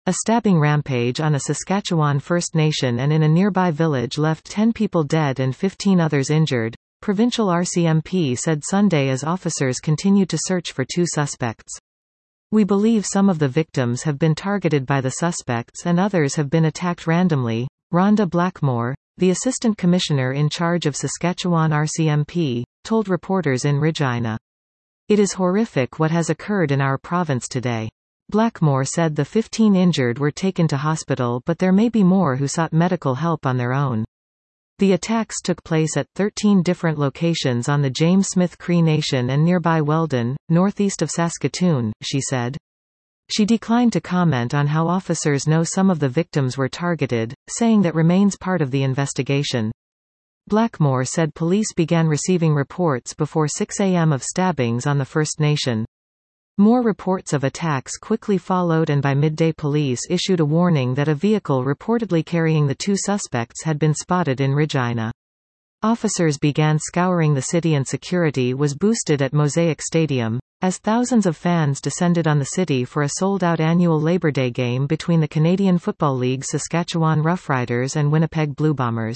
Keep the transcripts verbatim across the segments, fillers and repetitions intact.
A stabbing rampage on a Saskatchewan First Nation and in a nearby village left ten people dead and fifteen others injured, provincial R C M P said Sunday as officers continued to search for two suspects. We believe some of the victims have been targeted by the suspects and others have been attacked randomly, Rhonda Blackmore, the assistant commissioner in charge of Saskatchewan R C M P, told reporters in Regina. It is horrific what has occurred in our province today. Blackmore said the fifteen injured were taken to hospital, but there may be more who sought medical help on their own. The attacks took place at thirteen different locations on the James Smith Cree Nation and nearby Weldon, northeast of Saskatoon, she said. She declined to comment on how officers know some of the victims were targeted, saying that remains part of the investigation. Blackmore said police began receiving reports before six a m of stabbings on the First Nation. More reports of attacks quickly followed, and by midday police issued a warning that a vehicle reportedly carrying the two suspects had been spotted in Regina. Officers began scouring the city and security was boosted at Mosaic Stadium, as thousands of fans descended on the city for a sold-out annual Labor Day game between the Canadian Football League's Saskatchewan Roughriders and Winnipeg Blue Bombers.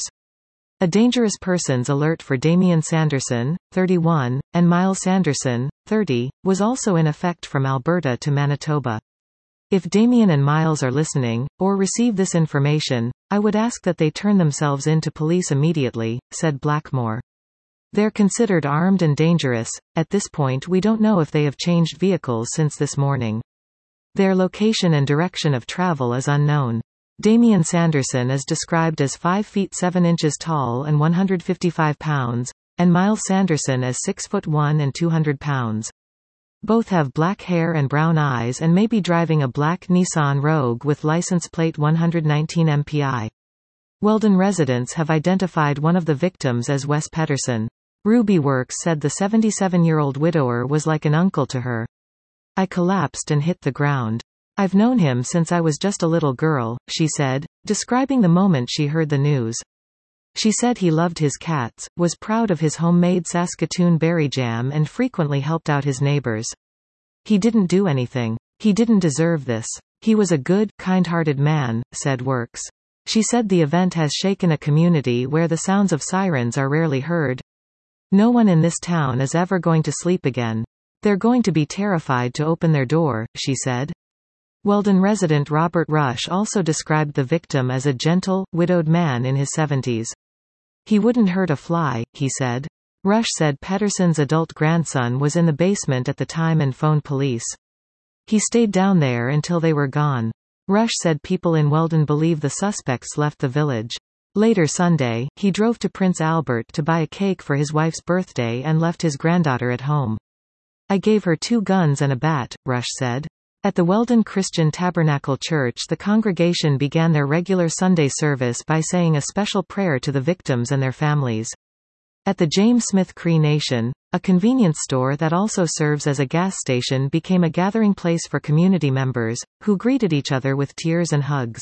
A dangerous persons alert for Damian Sanderson, thirty-one, and Miles Sanderson, thirty, was also in effect from Alberta to Manitoba. If Damian and Miles are listening, or receive this information, I would ask that they turn themselves in to police immediately, said Blackmore. They're considered armed and dangerous. At this point we don't know if they have changed vehicles since this morning. Their location and direction of travel is unknown. Damian Sanderson is described as five feet seven inches tall and one hundred fifty-five pounds, and Miles Sanderson as six foot one and two hundred pounds. Both have black hair and brown eyes and may be driving a black Nissan Rogue with license plate one nineteen M P I. Weldon residents have identified one of the victims as Wes Pedersen. Ruby Works said the seventy-seven-year-old widower was like an uncle to her. I collapsed and hit the ground. I've known him since I was just a little girl, she said, describing the moment she heard the news. She said he loved his cats, was proud of his homemade Saskatoon berry jam and frequently helped out his neighbors. He didn't do anything. He didn't deserve this. He was a good, kind-hearted man, said Works. She said the event has shaken a community where the sounds of sirens are rarely heard. No one in this town is ever going to sleep again. They're going to be terrified to open their door, she said. Weldon resident Robert Rush also described the victim as a gentle, widowed man in his seventies. He wouldn't hurt a fly, he said. Rush said Pedersen's adult grandson was in the basement at the time and phoned police. He stayed down there until they were gone. Rush said people in Weldon believe the suspects left the village. Later Sunday, he drove to Prince Albert to buy a cake for his wife's birthday and left his granddaughter at home. I gave her two guns and a bat, Rush said. At the Weldon Christian Tabernacle Church, the congregation began their regular Sunday service by saying a special prayer to the victims and their families. At the James Smith Cree Nation, a convenience store that also serves as a gas station became a gathering place for community members, who greeted each other with tears and hugs.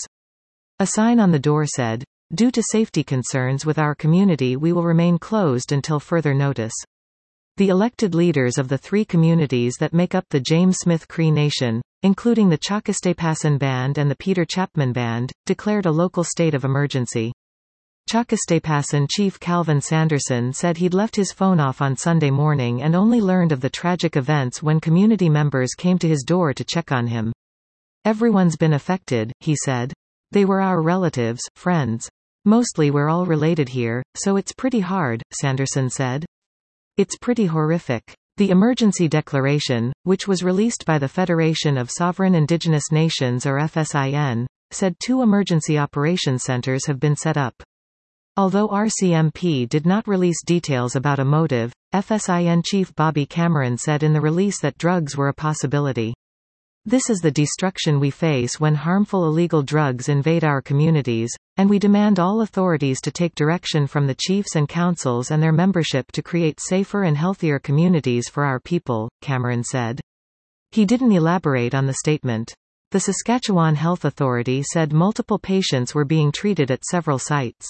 A sign on the door said, "Due to safety concerns with our community, we will remain closed until further notice." The elected leaders of the three communities that make up the James Smith Cree Nation, including the Chakastepasan Band and the Peter Chapman Band, declared a local state of emergency. Chakastepasan Chief Calvin Sanderson said he'd left his phone off on Sunday morning and only learned of the tragic events when community members came to his door to check on him. Everyone's been affected, he said. They were our relatives, friends. Mostly we're all related here, so it's pretty hard, Sanderson said. It's pretty horrific. The emergency declaration, which was released by the Federation of Sovereign Indigenous Nations or F S I N, said two emergency operations centers have been set up. Although R C M P did not release details about a motive, F S I N Chief Bobby Cameron said in the release that drugs were a possibility. This is the destruction we face when harmful illegal drugs invade our communities, and we demand all authorities to take direction from the chiefs and councils and their membership to create safer and healthier communities for our people, Cameron said. He didn't elaborate on the statement. The Saskatchewan Health Authority said multiple patients were being treated at several sites.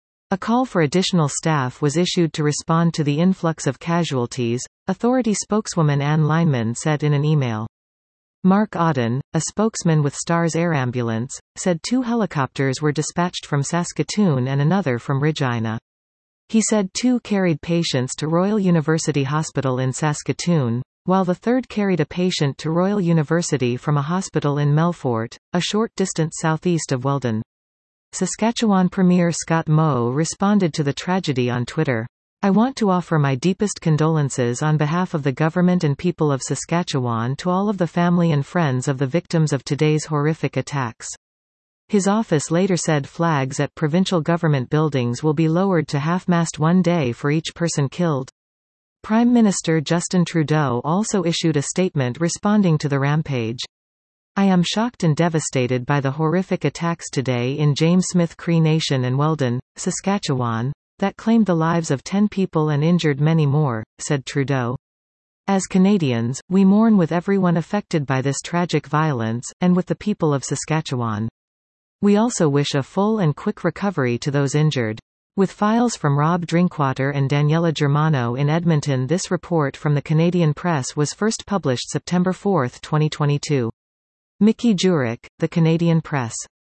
A call for additional staff was issued to respond to the influx of casualties, authority spokeswoman Ann Lineman said in an email. Mark Auden, a spokesman with Stars Air Ambulance, said two helicopters were dispatched from Saskatoon and another from Regina. He said two carried patients to Royal University Hospital in Saskatoon, while the third carried a patient to Royal University from a hospital in Melfort, a short distance southeast of Weldon. Saskatchewan Premier Scott Moe responded to the tragedy on Twitter. "I want to offer my deepest condolences on behalf of the government and people of Saskatchewan to all of the family and friends of the victims of today's horrific attacks." His office later said flags at provincial government buildings will be lowered to half-mast one day for each person killed. Prime Minister Justin Trudeau also issued a statement responding to the rampage. "I am shocked and devastated by the horrific attacks today in James Smith Cree Nation and Weldon, Saskatchewan, that claimed the lives of ten people and injured many more," said Trudeau. "As Canadians, we mourn with everyone affected by this tragic violence, and with the people of Saskatchewan. We also wish a full and quick recovery to those injured." With files from Rob Drinkwater and Daniela Germano in Edmonton. This report from the Canadian Press was first published September fourth, twenty twenty-two. Mickey Jurek, The Canadian Press.